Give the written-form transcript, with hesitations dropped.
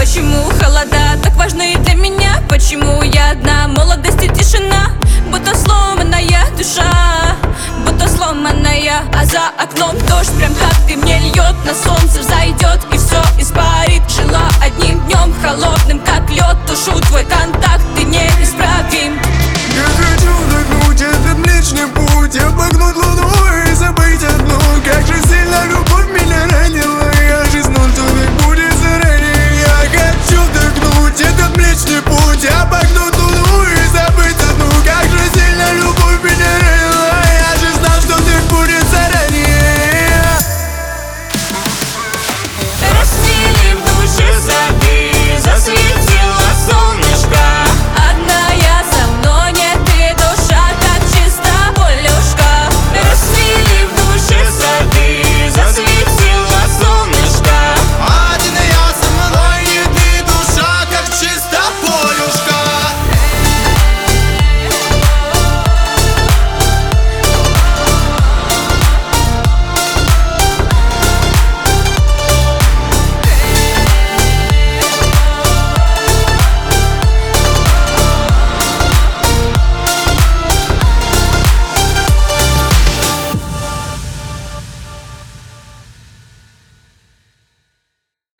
Почему холода так важны для меня? Почему я одна, молодость и тишина? Будто сломанная душа, будто сломанная. А за окном дождь, прям как ты мне льет. На солнце взойдет и все испарит. Жила одним